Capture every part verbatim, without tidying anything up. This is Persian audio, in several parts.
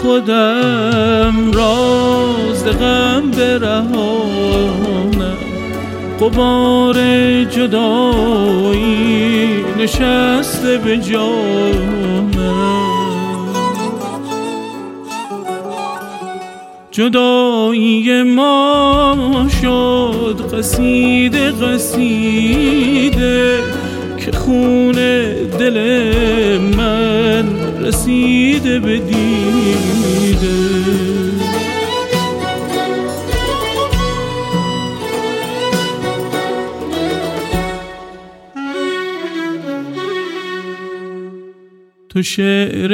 خودم راز غم برهانم، غبار جدایی نشسته به جانم. جدایی ما شد قصیده قصیده که خون دل من رسیده به دیده. تو شعر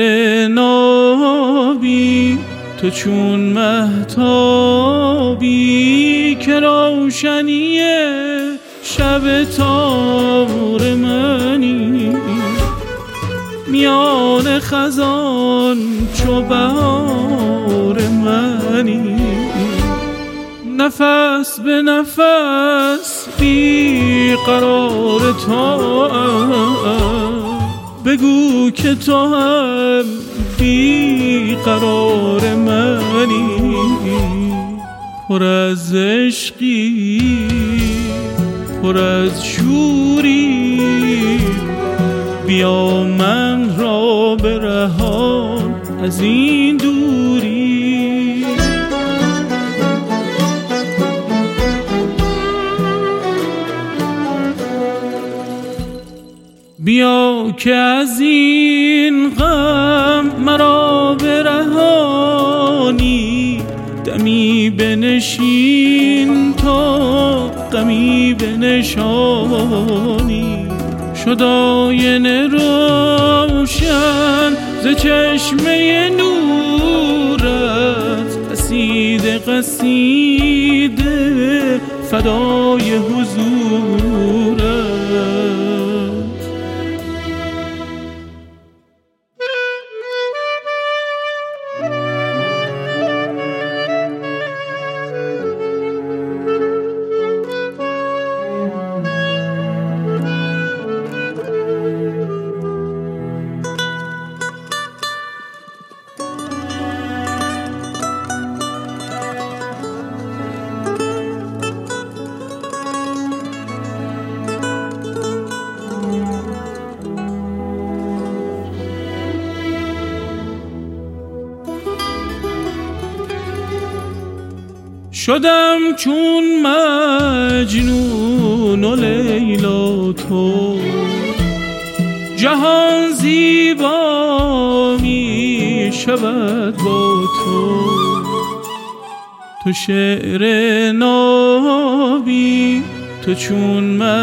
نابی، تو چون مهتابی که روشنی شب تار منی، میان خزان چو بهار منی. نفس به نفس بی قرار تو بگو که تو هم بی قرار منی. پر از عشقی، پر از شوری، بیا من را برهان از این دوری. بیا که از این غم مرا برهانی، دمی بنشین تا غمی بنشانی. شد آینه روشن ز چشمه نورت، قصیده قصیده فدای حضورت. شدم چون مجنون و لیلا تو، جهان زیبا می شود با تو. تو شعر نابی، تو چون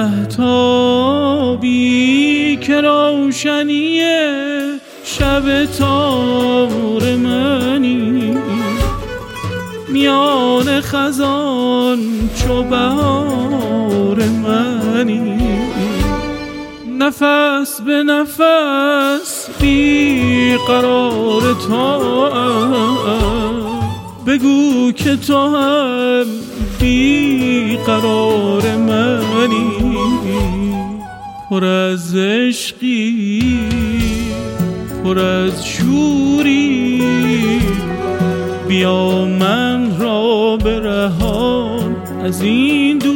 مهتابی که روشنی شب تار منی، میان خزان چو بهار منی. نفس به نفس بی قرار تو بگو که تو هم بی قرار منی. پر از عشقی، پر از شوری، بیا من را برهان از این دور.